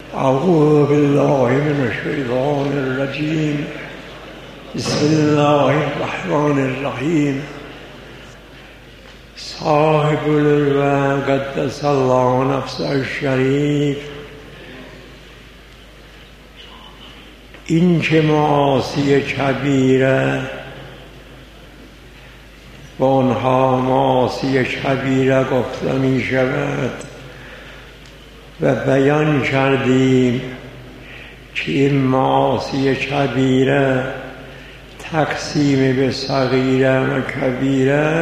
أعوذ بالله من الشيطان الرجيم. بسم الله الرحمن الرحيم. صاحب العلوة قدس الله نفسه الشریف، این که معاصی کبیره و آنها معاصی کبیره گفته می شود و بیان کردیم که این معاصی کبیره تقسیم به صغیره و کبیره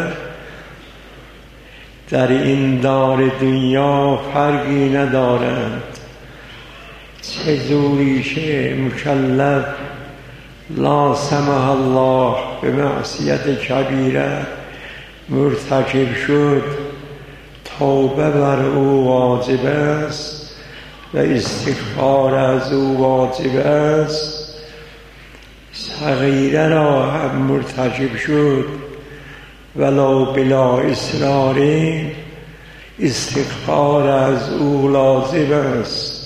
در این دار دنیا فرقی ندارند. چه زوری که مکلف لا سمح الله به معصیت کبیره مرتکب شد، توبه بر او واجب است و استغفار از او واجب است. صغیره را هم مرتکب شد ولو بلا اصرار، استغفار از او لازم است.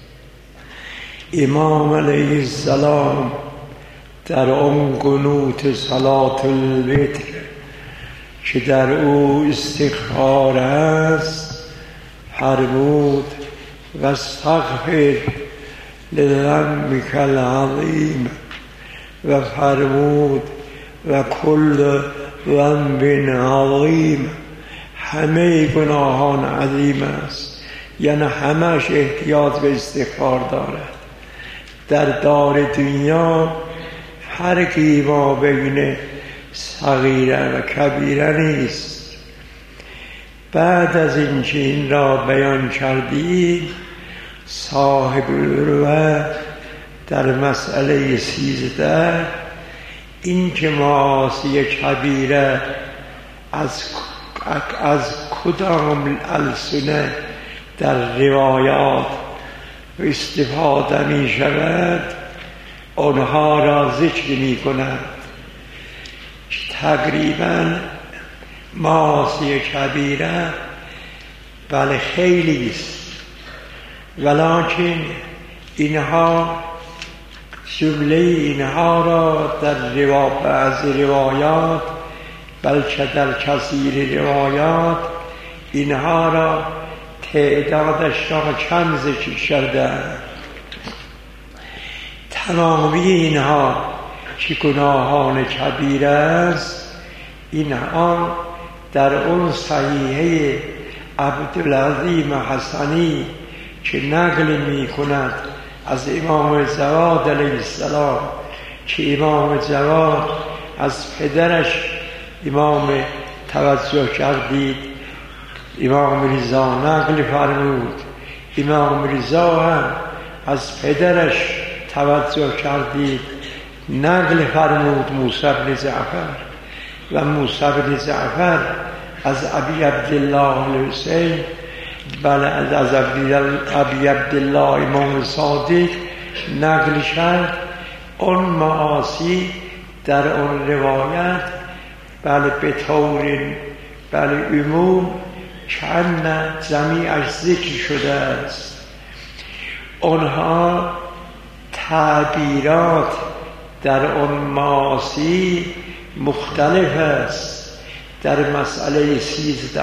امام علیه السلام در آن قنوت صلاة الوتر که در او استغفار است فرمود و استغفر لذنبک العظیم و فرمود و کل ذنب عظیم، همه گناهان عظیم است، یعنی همش احتیاج به استغفار دارد. در دار دنیا فرقی ما بین صغیره و کبیره نیست. بعد از اینکه این را بیان کردیم، صاحب العلوة در مسئله 13 این که معاصی کبیره از کدام السنه در روایات استفاده می شود آنها را ذکر می کند. تقریبا معاصی کبیره بله خیلی است، ولکن اینها جمله اینها را در بعض روایات بلکه در کثیر روایات اینها را تعدادش را کم ذکر شده. تمامی اینها که گناهان کبیره است، اینها در اون صحیحه عبدالعظیم حسنی که نقل می کند از امام جواد علیه السلام که امام جواد از پدرش امام توجه کردید، امام رضا نقل فرمود، امام رضا هم از پدرش توجه کردید نقل فرمود موسی بن جعفر، و موسی بن جعفر از ابی عبدالله الحسین بله از ابی عبدالله امام صادق نقل کرد. اون معاصی در اون روایت بله به طور بله عموم چند جمیعش ذکر شده است. اونها تعبیرات در اون معاصی مختلف است. در مسئله 13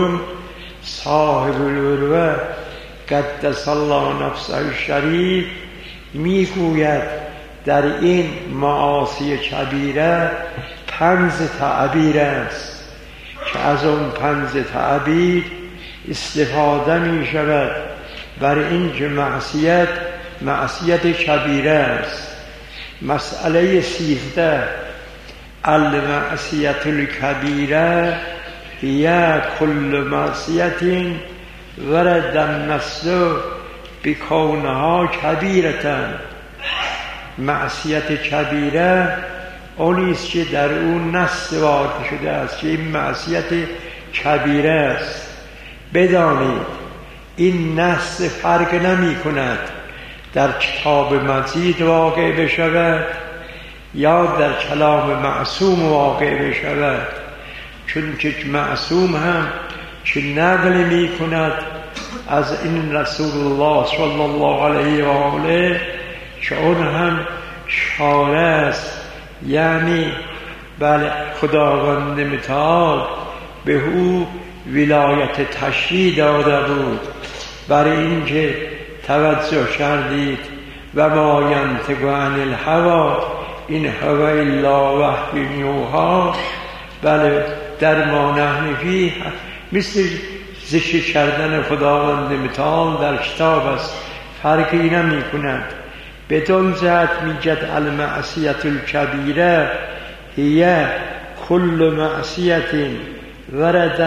صاحب العلوة قدس الله نفسه الشریف میگوید در این معاصی کبیره 5 تعبیر است که از اون 5 تعبیر استفاده می شود بر این که معصیت کبیره است. مسئله 13 المعصیت الکبیره یا کل معصیت ورد النص بکونها کبیرة. معصیت کبیره اونیست که در اون نص وارد شده است که این معصیت کبیره است. بدانید این نص فرق نمی کند در کتاب مجید واقع بشود یا در کلام معصوم واقع بشود، چون که معصوم هم که نقل می کند از این رسول الله صلی الله علیه و آله که اون هم شارع است، یعنی بله خداوند متعال به او ولایت تشریع داده بود، برای اینکه توجه کردید و ما ینطق عن الهوی این هو الا وحی یوحی. بله در ما نحن فیه مثل ذکر کردن خداوند متعال در کتاب است، فرقی نمی کند. بدون جهت میگد المعصیت الکبیره هی کل معصیت ورد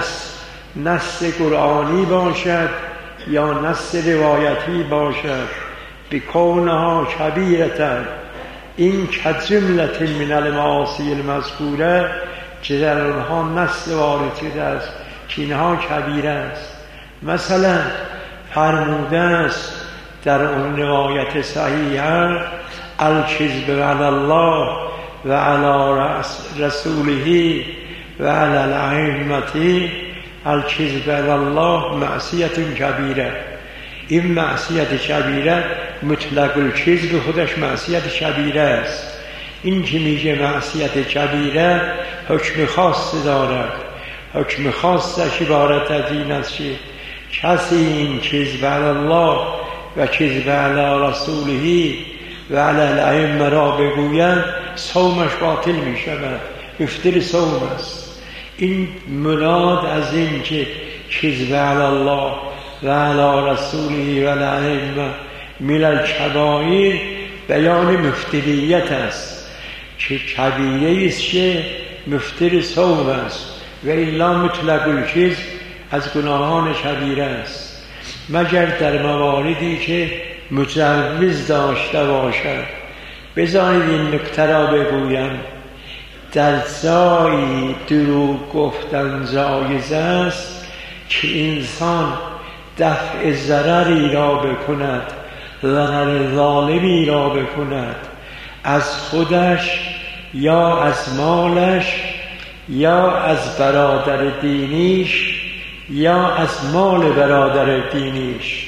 نص قرآنی باشد یا نص روایتی باشد بکونها کبیرة، این کجملة من المعاصی المذکوره که در آنها نص وارد شده است که اینها کبیره است. مثلا فرموده است در اون روایت صحیحه الکذب علی الله و علی رسوله و علی الائمه، الکذب علی الله معصیت کبیره. این معصیت کبیره مطلق الکذب خودش معصیت کبیره است. این که میگه معصیت کبیره حکم خاص دارد. حکم خاصش عبارت از این است که کسی این کذب علی الله و کذب علی رسوله و علی الائمه را بگوید صومش باطل می شود، مفطر صوم است. این مراد از این که کذب علی الله و علی رسوله و الائمه من الکبائر بیان مفطریت است که کبیره است که مفطر صوم است و الا مطلق الکذب از گناهان کبیره است، مگر در مواردی که مجوز داشته باشد. بذارید این نکته را بگویم، در جایی دروغ گفتن جایز است که انسان دفع ضرری را بکند، ضرر ظالمی را بکند، از خودش یا از مالش یا از برادر دینیش یا از مال برادر دینیش،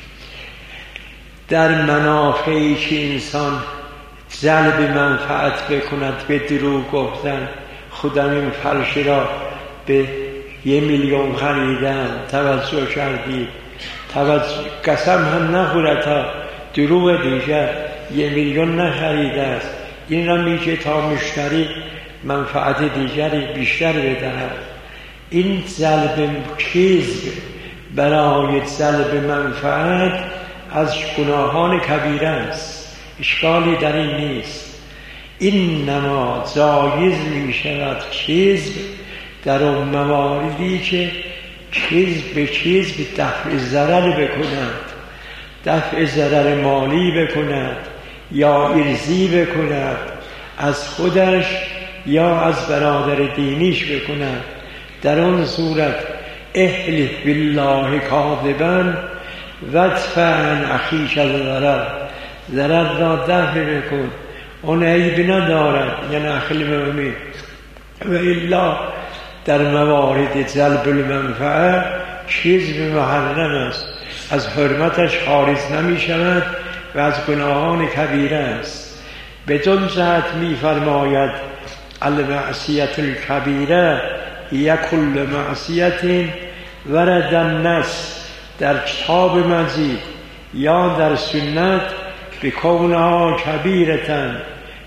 در منافعی که انسان جلب منفعت بکند به دروغ گفتن. خودم این فرش را به 1 میلیون خریدم، توجه کردید؟ قسم هم نخورد تا دروغ دیگر 1 میلیون نخریده است. این را میگه تا مشتری منفعت دیگری بیشتر بدهد. این جلب کذب برای جلب منفعت از گناهان کبیره است، اشکالی در این نیست. اینما جایز می شود کذب در اون مواردی که کذب به کذب دفع ضرر بکند، دفع ضرر مالی بکند یا ارضی بکند، از خودش یا از برادر دینیش بکند. در اون صورت احلف بالله کاذبا وادفع عن اخیک الضرر، ضرر را دفع بکن، اون عیب ندارد، یعنی اخی المؤمن. و الا در موارد جلب المنفعه کذب محرم است، از حرمتش خارج نمی شود و از گناهان کبیره است. بدون جهت می فرماید المعصیت الکبیره هی کل معصیت ورد النص، در کتاب مجید یا در سنت بکونها کبیرتن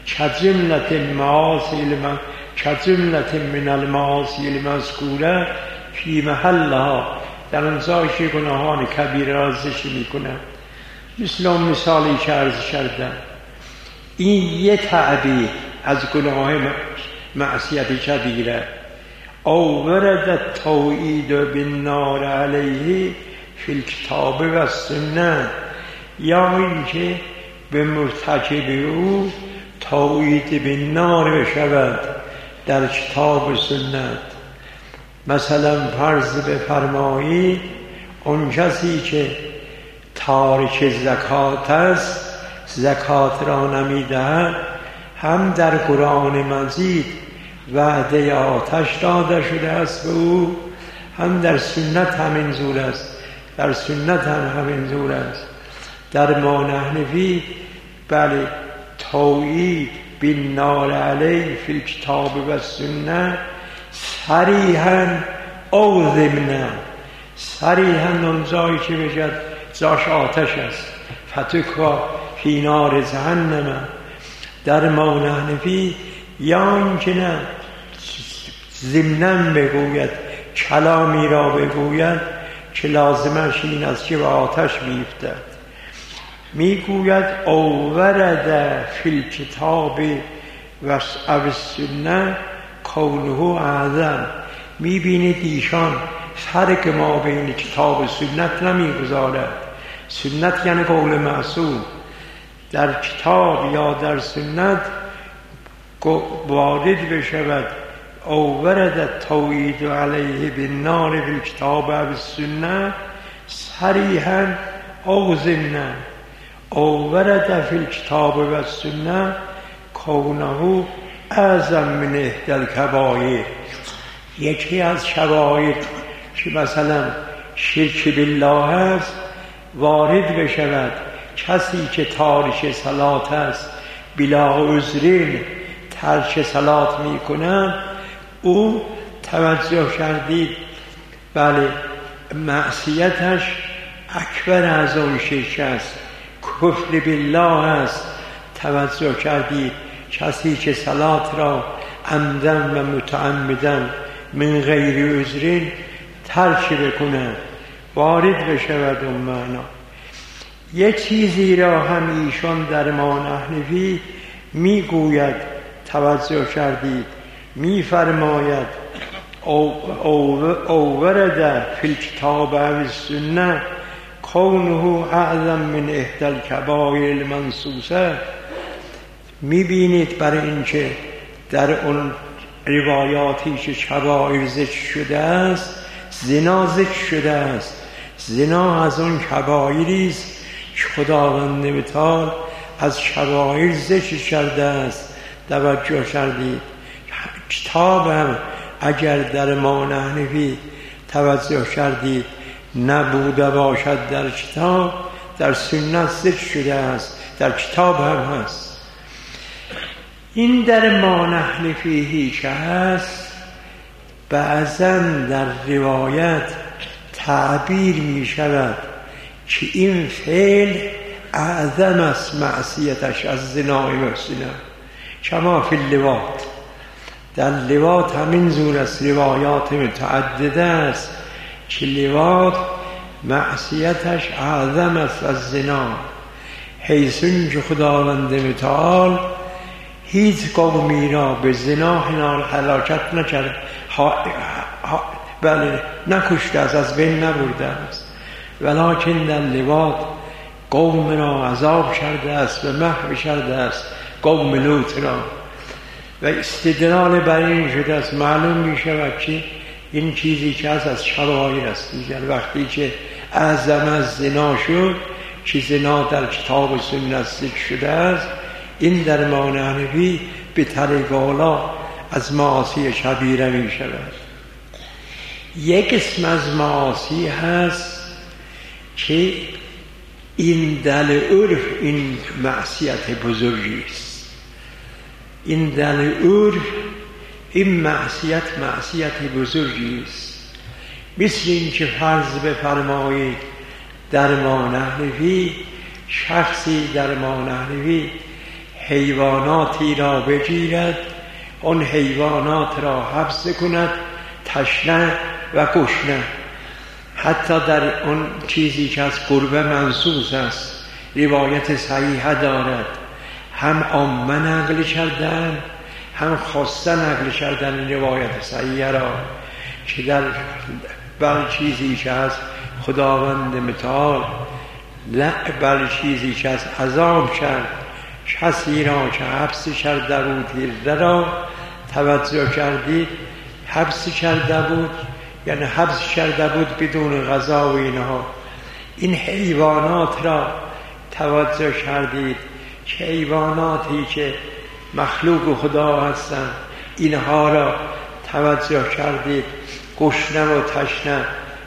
کجملت من المعاصی المذکوره فی محلها، در اون جایی که گناهان کبیره را ذکر می‌کند. مثل اون مثالی که عرض کردم، این یه تعبیر از گناه معصیت کبیره. او ورد التوعید بالنار علیه فی الکتاب و السنه، یا اینکه به مرتکب او توعید بالنار بشود در کتاب و سنت. مثلا فرض بفرمایید اون کسی که تارک زکات است، زکات را نمیدهد، هم در قرآن مجید وعده آتش داده شده است به او، هم در سنت همین زور است در سنت هم همین زور است. در ما نحن فیه بله توعید بالنار علیه فی الکتاب و سنت صریحا او ضمنا. صریحا اون جایی که بگد جاش آتش است، فتکوا فی نار جهنم. در ما نحن فیه یا اینکه نه ضمنا بگوید، کلامی را بگوید که لازمش این است که به آتش بیفتد. میگوید او ورد فی الکتاب و السنه کونه اعظم. میبینید ایشان فرق ما بین کتاب و سنت نمیگذارد. سنت یعنی قول معصوم. در کتاب یا در سنت وارد بشود او ورد توعید علیه بالنار فی الکتاب و السنه صریحا او ضمنا. او ورد فی الکتاب و السنه کونه اعظم من احدی الکبائر. یکی از کبائر که مثلا شرک بالله است وارد بشود، کسی که تارک صلات است بلا عذرین ترک صلات میکنند، او توجه کردید بله معصیتش اکبر از اون شرک است، کفر بالله است. توجه کردید کسی که صلات را عمدن و متعمدن من غیر عذرین ترک بکنه وارد بشود اون معنا. یک چیزی را هم ایشان در ما نحن فیه میگوید، توجه کردید میفرماید او ورد فی الکتاب و السنه کونه اعظم من احدی الکبائر المنصوصه. میبینید برای اینکه در اون روایاتی که کبائر ذکر شده است زنا ذکر شده است. زنا از اون کبائری است که خداوند متعال از کبائر ذکر کرده است. توجه کردید کتاب هم اگر در ما نحن فیه توجه کردید نبوده باشد در کتاب، در سنت ذکر شده است، در کتاب هم هست. این در ما نحن فیه که هست بعضا در روایت تعبیر می شود که این فعل اعظم است معصیتش از زنا و زنا، کما فی اللواط. در لواط همین زور است، روایات متعدده است که لواط معصیتش اعظم است از زنا، حیثون که خداوند متعال هیچ قومی را به زنا هلاکت نکرد، بله نکشته است، از بین نبرده است، ولکن در لواط قوم را عذاب کرده است و محو کرده است، قوم لوط را. و استدلال بر این شده است، معلوم می شود که این چیزی که از کبائر است دیگر. وقتی که اعظم از زنا شد که زنا در کتاب و سنت ذکر شده است، این در ما نحن فیه به طریق اعلی از معاصی کبیره می شود. یک اسم از معاصی هست که این دل عرف این معصیت بزرگی است. این دل عرف این معصیت بزرگی است. مثل این که فرض بفرمایید در ما نحن فیه شخصی در ما نحن فیه حیواناتی را بگیرد، اون حیوانات را حبس کند، تشنه و گشنه. حتی در اون چیزی که از قربه منصوص است روایت صحیحه دارد، هم عامه نقل کردن هم خاصه نقل کردن این روایت صحیحه را که در بر چیزی که از خداوند متعال بر چیزی که از عذاب کرد کسی را که حبس کرده بود را، توجه کردید حبس کرده بود یعنی حبس کرده بود بدون غذا و اینها. این حیوانات را توجه کردید که حیواناتی که مخلوق خدا هستند اینها را توجه کردید گشنه و تشنه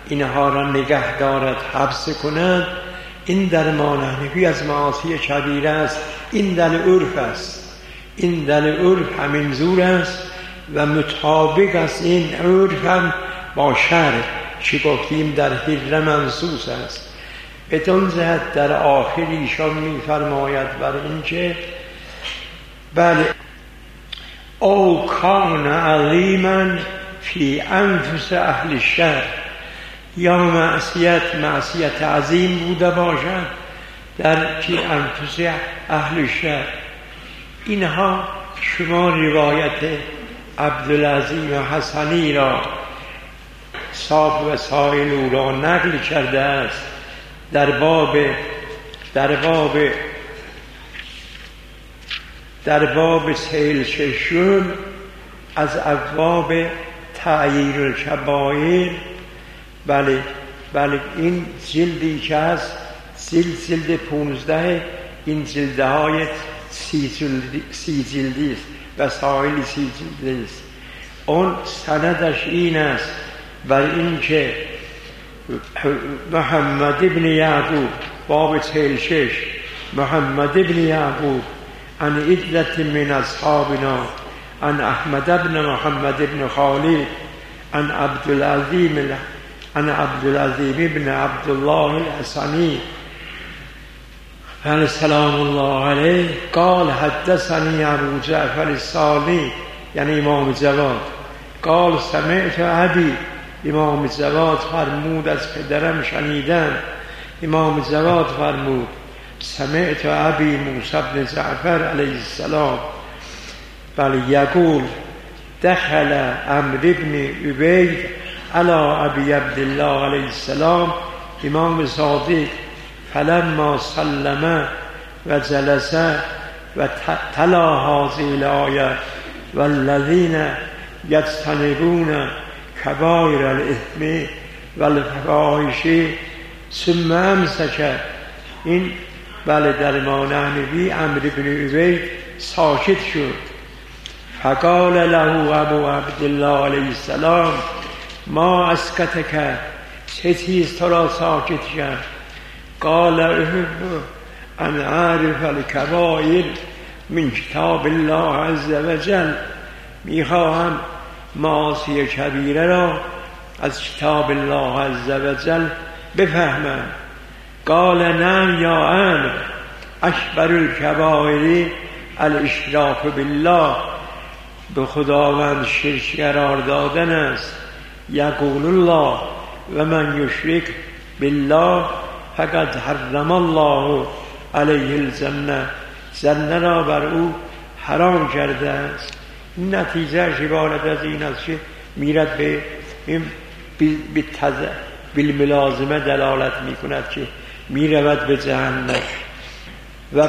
اینها را نگه دارد، حبس کند، این در مانحنفی از معاصی کبیره است. این در عرف است، این در عرف همین زور است و مطابق است این عرف هم با شرع چی گفتیم در حر منصوص است. بدون جهت در آخر ایشان می‌فرماید بر اینکه بله او کان علیما فی انفس اهل الشر، یا معصیت عظیم بوده باشد در فی انفس اهل الشر. اینها شما روایت عبدالعظیم حسنی را صاحب وسائل او را نقل کرده است در باب سیل ششم از ابواب تعییر الکبائر. بله این جلدی که هست جلد 15، این جلده های 30 جلدی است، وسائل 30 جلدی است. اون سندش این است بر این که محمد ابن یعقوب باب 46 محمد ابن یعقوب عن عدة من اصحابنا عن احمد ابن محمد ابن خالد عن عبدالعظیم ابن عبدالله الحسنی سلام الله علیه قال حدثني ابو جعفر الصادق، یعنی امام جواد، قال سمعت ابی، امام جواد فرمود از پدرم شنیدم. امام جواد فرمود سمعت ابی موسی بن جعفر علیه السلام بل یقول دخل عمرو بن عبید علی ابی عبدالله علیه السلام، امام صادق فلما سلم و جلس و تلا هذه الآیه والذین یجتنبون کبائر الاثم والفواحش ثم امسک. این بله در مانحنفی عمرو بن عبید ساکت شد. فقال له ابو عبدالله علیه السلام ما اسکتک، چه چیز تو را ساکت کرد؟ قال احب ان اعرف الکبائر من کتاب الله عز وجل، میخواهم معاصی کبیره را از کتاب الله عز وجل بفهمم. قال نعم یا عمرو اکبر الکبائر الاشراک بالله، به خداوند شرک قرار دادن است. یقول الله و من یشرک بالله فقد حرم الله علیه الجنه، جنه را بر او حرام کرده است. این نتیجه عبارت از این است که میرد به بالملازمه دلالت میکند که میرود به جهنم. و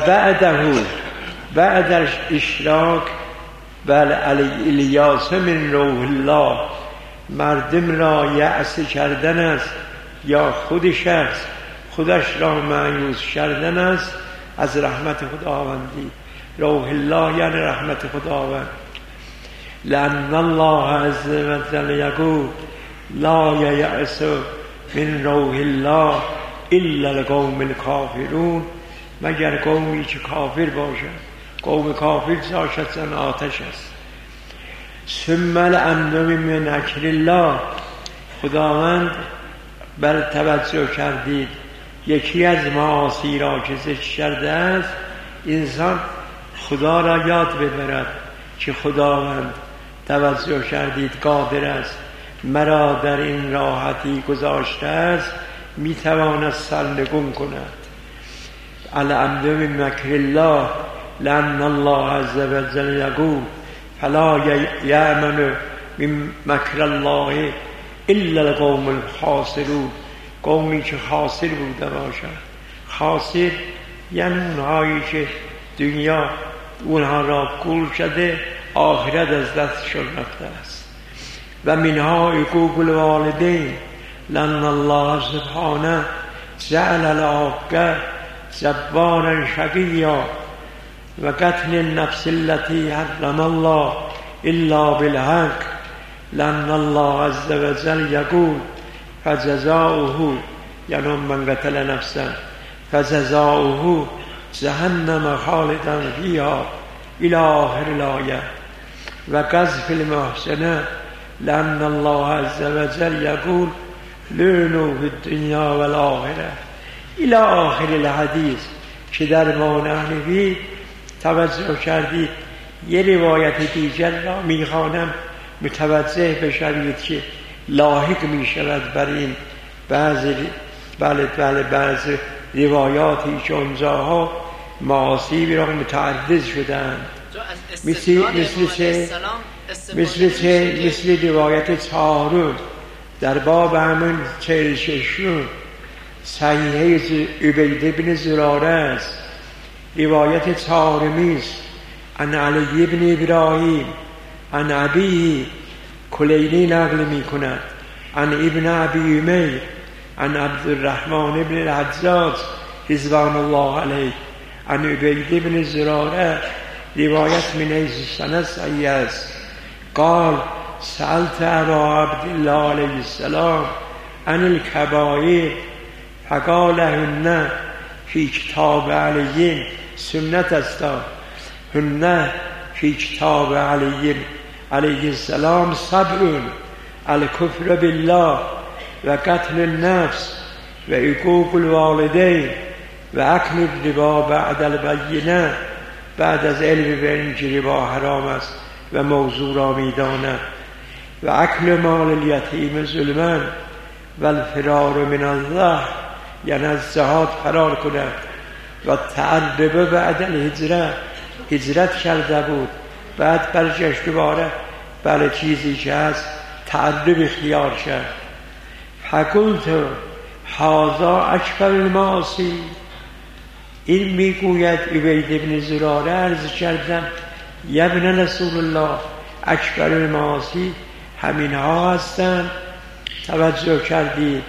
بعد اشراک بل الیاس من روح الله، مردم را یأس کردن است یا خود شخص خودش را مایوس کردن است از رحمت خداوندی. روح الله یعنی رحمت خداوند. لأن الله عز وجل یقول لا یأس من روح الله الا القوم الکافرون، مگر قومی که کافر باشد. قوم کافر شاشتن آتش است. ثم الامن من مکر الله، خداوند بر توجه کردید یکی از معاصی را که ذکر کرده است، انسان خدا را یاد ببرد که خداوند توجه کردید قادر است، مرا در این راحتی گذاشته است، میتواند سرنگون کند. الامن من مکر الله لأن الله عز وجل یقول فلا یأمن من مکر الله الا القوم الخاسرون، قومی که خاسر بوده باشد. خاسر یعنی اونهایی که دنیا اونها را گول شده، آخرت از دستشون رفته است. و منها حقوق الوالدین لأن الله سبحانه جعل العاق جبارا شقیا و قتل النفس التي حرم الله الا بالحق لأن الله عز وجل يقول فجزاؤه یعنی من قتل نفسا فجزاؤه جهنم خالدا فیها الی آخر الآیه و قذف المحسنه لأن الله عز وجل یقول لعنوا فی الدنیا والآخره الی آخر الحدیث که در مانحنفی توجه کردید. یه روایت دیگر را میخوانم متوجه بشوید که لاحق میشود بر این بعض روایاتی که اونجاها معاصی را متعرض شدند، مثل روایت چهارم در باب همون 46 صحیحه عبید بن زراره است. روایت چهارمی است عن علی بن ابراهیم عن ابیه کلینی نقل می کند عن ابن ابی امیر عن عبدالرحمن بن الحجاج رضوان الله علیه عن عبید بن زراره روایت من حیث سند صحیح است. قال سألت ابا عبدالله علیه السلام عن الکبائر فقال هن فی کتاب علیین سنت است هن فی کتاب علیین علیه السلام سبع الکفر بالله و قتل النفس و عقوق الوالدین و اکل الربا بعد البینه بعد از علم به اینکه ربا حرام است و موضوع را میداند و اکل مال الیتیم ظلما و الفرار من الله یعنی از جهاد فرار کند و تعرب بعد الهجره هجرت کرده بود بعد برگشت دوباره بله چیزی که هست تعرب اختیار کرد. فقلت هذا اکبر المعاصی این میگوید عبید بن زراره عرض کردم یا ابن رسول الله اکبر المعاصی همین ها هستند. توجه کردید؟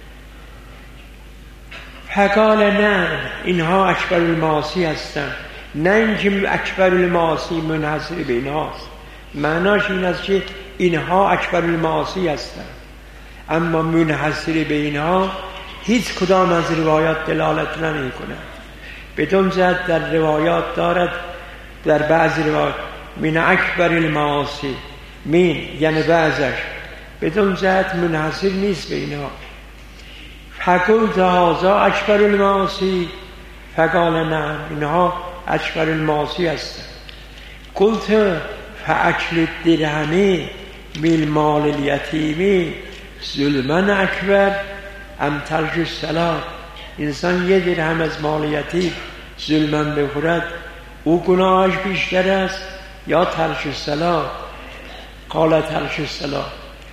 فقال نه اینها اکبر المعاصی هستند، نه اینکه اکبر المعاصی منحصر به اینهاست. معناش این است که اینها اکبر المعاصی هستند اما منحصر به اینها هیچ کدام از روایات دلالت نمی کند. بدون جهت در روایات دارد در بعض روایات من اکبر المعاصی من یعنی بعضش بدون جهت منحصر نیست به اینها. فقلت هذا اکبر المعاصی فقال نه اینها اکبر المعاصی هستند. قلت فاکل الدرهم من مال الیتیم ظلما اکبر ام ترک الصلاة انسان یه درهم از مال یتیم ظلما بخورد او گناهش بیشتر است یا ترک الصلاة؟ قال ترک الصلاة.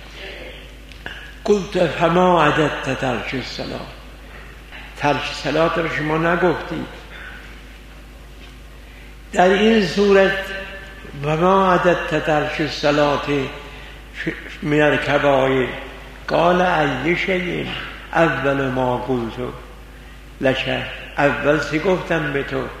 قلت فما عددت ترک الصلاة ترک الصلاة را شما نگفتید. در این صورت وما عددت ترک الصلاة من الکبائر قال ای شیء اول ما قلت لک اول سی گفتم به تو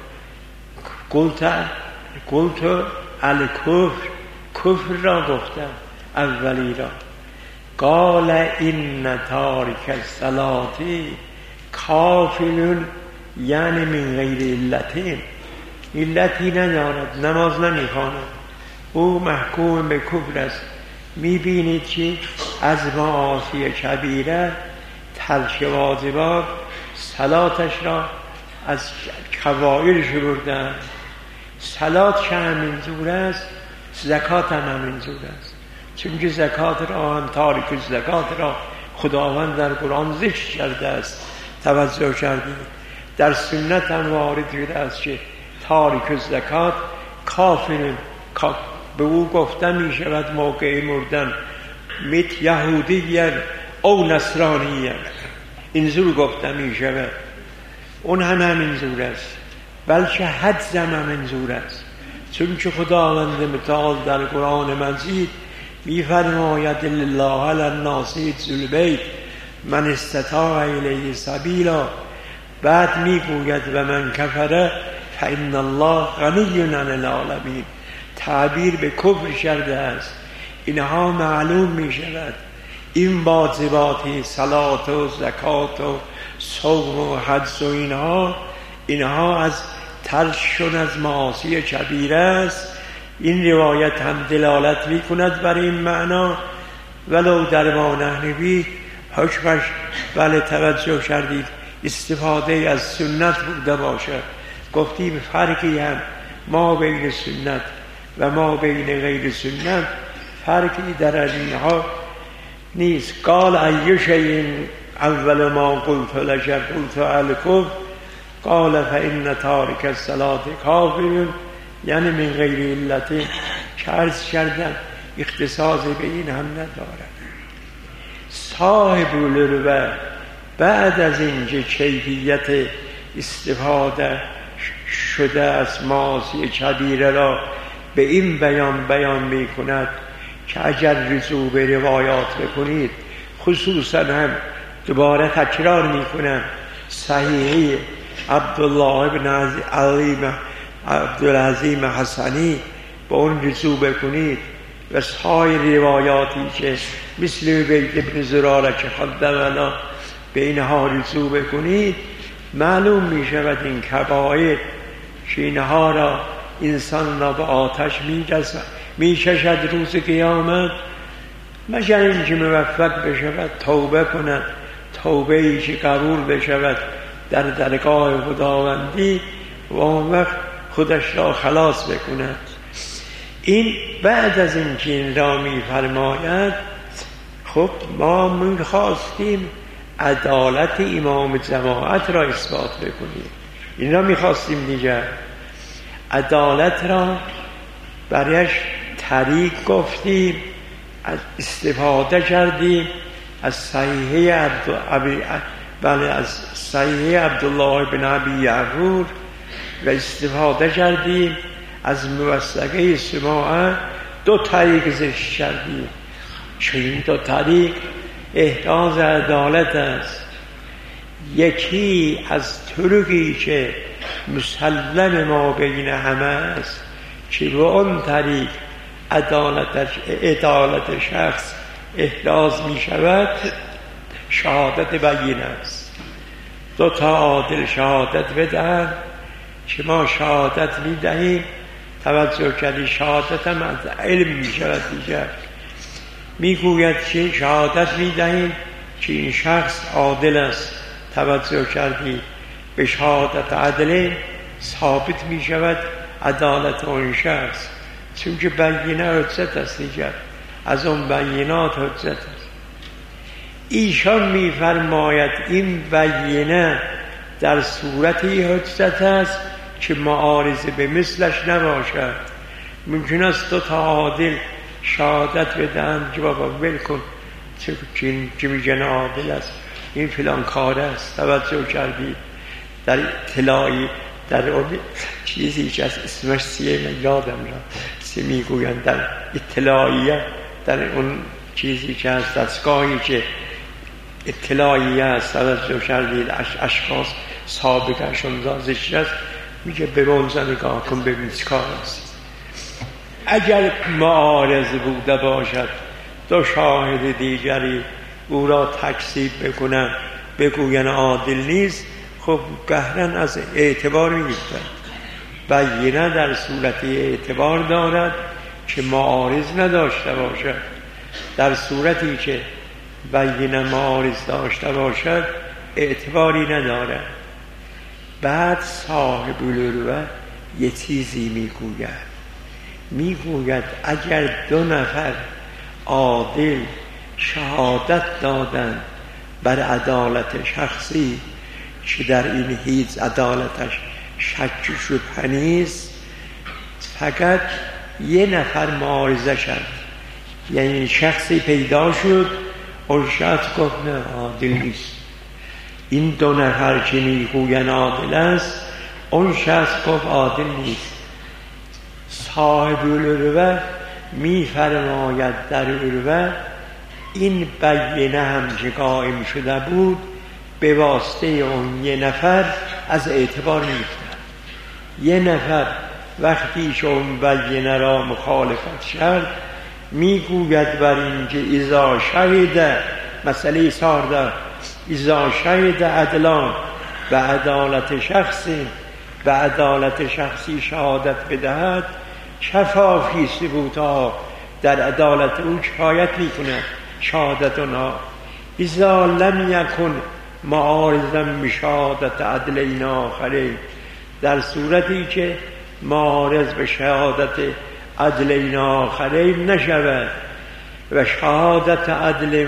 قلت الکفر کفر را گفتم اولی را. قال این تارک الصلاة کافر یعنی من غیر علتی ندارد نماز نمیخواند او محکوم به کفر است. میبینید که از معاصی کبیره ترک واجبات صلاتش را از کبائر شمردند. صلات که همین جور است زکات هم همین جور است، چون که زکات را هم تارک زکات را خداوند در قرآن ذکر کرده است. توجه کردید؟ در سنت هم وارد شده است که تارک زکات کافر به او گفته می شود موقع مردن میت یهودی او نصرانی اینجور گفته می شود. اون هم همینجور است بلکه حدز هم همینجور است، چون که خداوند متعال در قرآن مجید می فرماید لله علی الناس حج البیت من استطاع الیه سبیلا. بعد می گوید و من کفر فإن الله غنی عن العالمین. تعبیر به کفر کرده است. اینها معلوم می شود این واجبات صلات و زکات و صوم و حج و اینها از ترششون از معاصی کبیره است. این روایت هم دلالت می کند بر این معنا، ولو در ما نحن حکمش بله توجه کردید استفاده از سنت بوده باشد. گفتیم فرقی هم ما بین سنت و ما بین غیر سنت فرقی در اینها نیست. قال ای شیء اول ما قلت لك قلت الکفر قال فإن تارک الصلاة کافر، یعنی من غیر علت که عرض کردم اختصاص به این هم ندارد. صاحب العروة بعد از اینکه کیفیت استفاده شده از معاصی کبیره را به این بیان می کند که اگر رجوع به روایات بکنید، خصوصا هم دوباره تکرار می کنم صحیح عبدالله بن عبدالعظیم حسنی به اون رجوع بکنید و سایر روایاتی که مثل بیت ابن زراره که خدمنا به اینها رجوع بکنید، معلوم می شود این کبائر که اینها را انسان را به آتش می کشد روز قیامت، مگر اینکه موفق بشود توبه کند، توبه ای که قبول بشود در درگاه خداوندی و اون وقت خودش را خلاص بکند. این بعد از اینکه این را می فرماید، خب ما می خواستیم عدالت امام جماعت را اثبات بکنیم، این را می خواستیم دیگر. عدالت را برایش طریق گفتیم، از استفاده کردیم از صحیح عبدالله بن ابی یعقوب و استفاده کردیم از موثقه سماعه. دو طریق ذکر کردیم که این دو طریق احراز عدالت است. یکی از طرقی که مسلم ما بین همه است که به اون طریق عدالت شخص احراز می شود، شهادت بینه است. دو تا عادل شهادت بدهند که ما شهادت می دهیم. توجه کردی شهادت هم از علم می شود دیگر. می گوید که شهادت می دهیم که این شخص عادل است. توجه کردی به شهادت عدل ثابت می شود عدالت اون شخص، چون که بینه حجت است دیگر، از اون بینات حجت است. ایشان می فرماید این بینه در صورتی حجت است که معارضه به مثلش نباشد. ممکن است دو تا عادل شهادت بدهند که بابا ول کن که میگن عادل است، این فلان کار است. توجه کردید در اطلاعی در اون چیزی که از اسمش من یادم را میگویند در اطلاعیه، در اون چیزی که از دستگاهی که اطلاعیه است، توجه کردید اشخاص سابقشون را ذکر است، میگه به روزه نگاه کن ببین چه کار است. اگر معارض بوده باشد دو شاهد دیگری او را تکذیب بکنن بگوین عادل نیست، خب قهرن از اعتبار میگیرد. بینه در صورت اعتبار دارد که معارض نداشته باشد. در صورتی که بینه معارض داشته باشد اعتباری ندارد. بعد صاحب العروة یه چیزی میگوید اگر دو نفر عادل شهادت دادند بر عدالت شخصی که در این هیچ عدالتش شک و شبهه نیست، فقط یه نفر معارضه شد، یعنی شخصی پیدا شد اون شخص گفت نه عادل نیست، این دو نفر که میگوین عادل است، اون شخص گفت عادل نیست. صاحب العروة میفرماید در عروة این بینه هم که قائم شده بود به واسطه اون یه نفر از اعتبار می‌افتد. یه نفر وقتی که اون بینه را مخالفت کرد میگوید بر این که اذا شهد مسئله سارده اذا شهد عدلان و عدالت شخصی شهادت بدهد شفا فی ثبوتها در عدالت او کفایت میکند شهادت آنها اذا لم یکن معارضا بشهادت عدلین آخرین در صورتی که معارض به شهادت عدلین آخرین نشود و شهادت عدل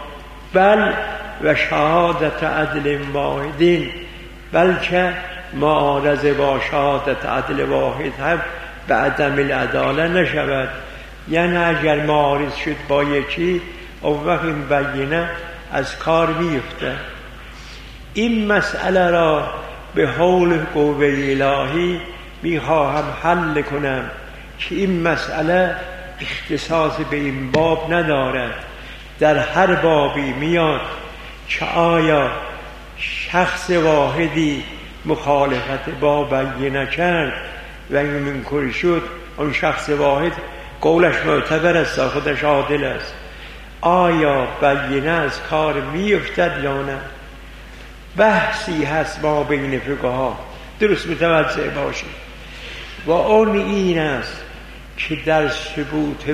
و شهادت عدل واحدین بلکه معارض با شهادت عدل واحد هم به عدم العداله نشود. یعنی اگر معارض شد با یکی او وقت این بینه از کار میفته. این مسئله را به حول قوه الهی میخواهم حل کنم که این مسئله اختصاص به این باب ندارد، در هر بابی میاد که آیا شخص واحدی مخالفت با بینه کرد و این منکر شد، اون شخص واحد قولش معتبر است، خودش عادل است، آیا بینه از کار میفتد یا نه؟ بحثی هست ما بین فقها، درست متوجه باشید. و اون این است که در ثبوت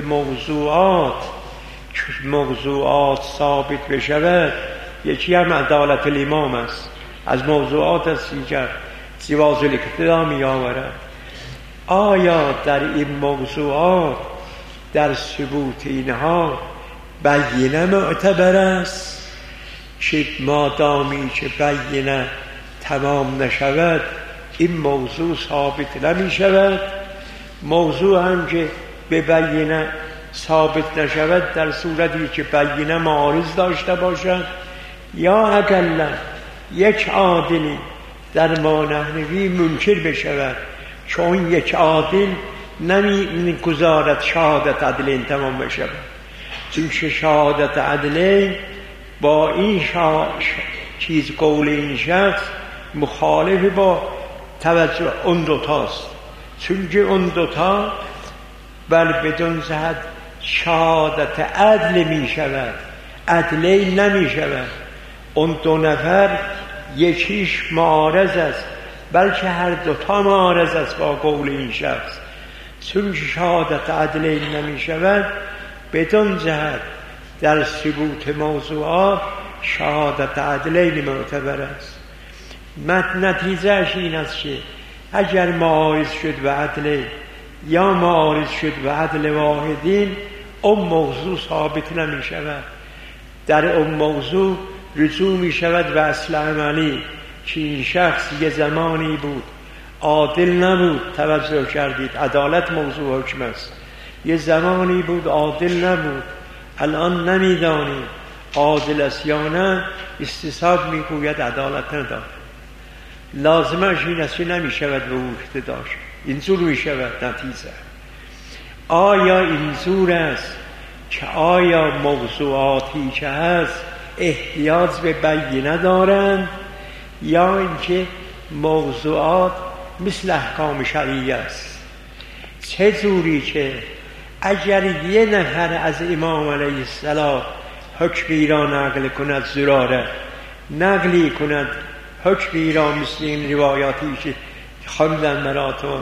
موضوعات ثابت بشود، یکی هم عدالت الامام است، از موضوعات است دیگر جواز الاقتدا می آورد. آیا در این موضوعات در ثبوت اینها بینه معتبر است که مادامی که بینه تمام نشود این موضوع ثابت نمی شود؟ موضوع هم که به بینه ثابت نشود در صورتی که بینه معارض داشته باشد، یا اقلا یک عادلی در ما نحنوی منکر بشود، چون یک عادل نمیگذارد شهادت عدلین تمام بشود، چون شهادت عدلین با این چیز قول این شخص مخالف با توجه اون دوتاست، چون که اون دوتا بل بدون زهد شهادت عدل می شود، عدلین نمی شود. اون دو نفر یکیش معارض است، بلکه هر دوتا معارض است با قول این شخص، چون شهادت عدلین نمی شود. بدون جهت در ثبوت موضوعات شهادت عدلین معتبر است. نتیجهش این است که اگر معارض شد و عدل یا معارض شد و عدل واحدین، اون موضوع ثابت نمی شود، در اون موضوع رجوع می شود و اصل عملی که این شخص یه زمانی بود عادل نبود، توجه کردید عدالت موضوع حکم است، یه زمانی بود عادل نبود، الان نمیدانیم عادل است یا نه، استصحاب میگوید عدالت ندارد. لازمش این است که نمی شود به او اقتداش، اینجور می شود نتیجه. آیا اینجور است که آیا موضوعاتی که هست احتیاج به بینه دارند، یا اینکه موضوعات مثل احکام شرعی است؟ چه جوری که اگر یه نفر از امام علیه السلام حکمی را نقل کند، زراره نقلی کند حکمی را، مثل این روایاتی که خواندن براتون،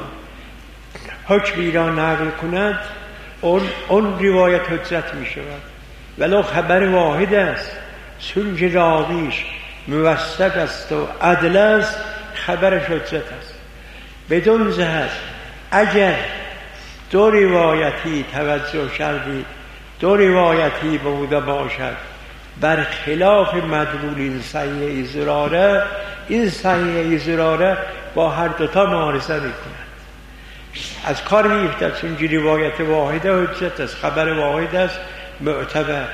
حکمی را نقل کند، اون روایت حجت می شود ولو خبر واحد است، چون که راویش موثق است و عدل است، خبرش حجت است. بدون جهت اگر دو روایتی توجه کردید، دو روایتی بوده باشد بر خلاف مدلول این صحیح زراره، این صحیح زراره با هر دوتا معارضه میکند، از کار میفتد، چون که روایت واحده حجت است، خبر واحد است معتبر.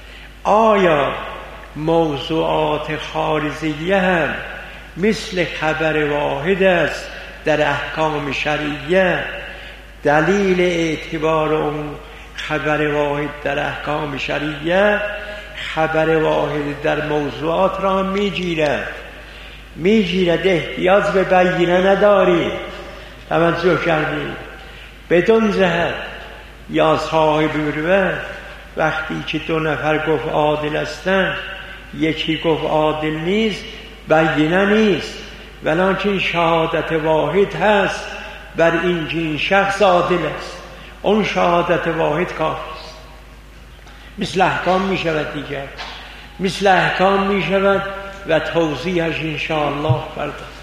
آیا موضوعات خارجیه هم مثل خبر واحد است در احکام شرعیه؟ دلیل اعتبار اون خبر واحد در احکام شرعیه، خبر واحد در موضوعات را میگیرد، احتیاج به بینه نداری. توجه کردید؟ بدون جهت یا صاحب مروت وقتی که 2 نفر گفت عادل هستند، یکی گفت عادل نیست، بینه نیست، ولکن شهادت واحد هست بر این که این شخص عادل است. اون شهادت واحد کافی است. مثل احکام می شود دیگر، مثل احکام می شود و توضیحش انشاءالله فردا.